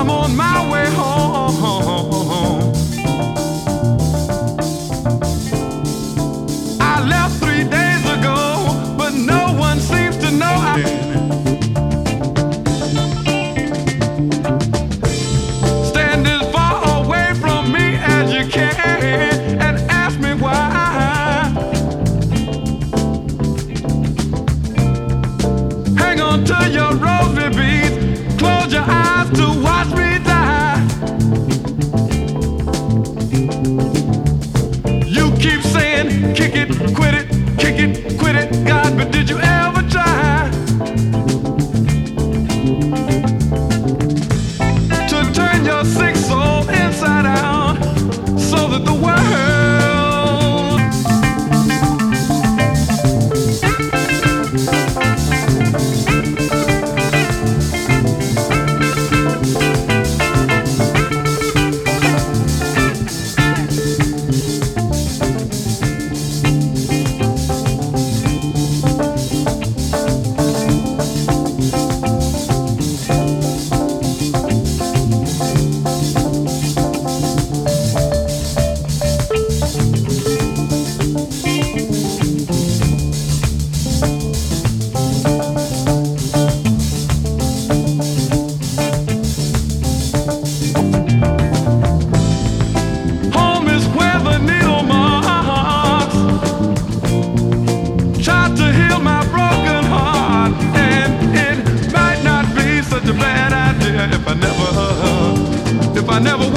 I'm on my way home. I left 3 days ago, but no one seems to know stand as far away from me as you can and ask me why. Hang on to your rosary beads, close your eyes to watch me die. You keep saying, kick it, quit it, kick it, quit it, God, but did you ever try to turn your sick soul inside out so that the world if I never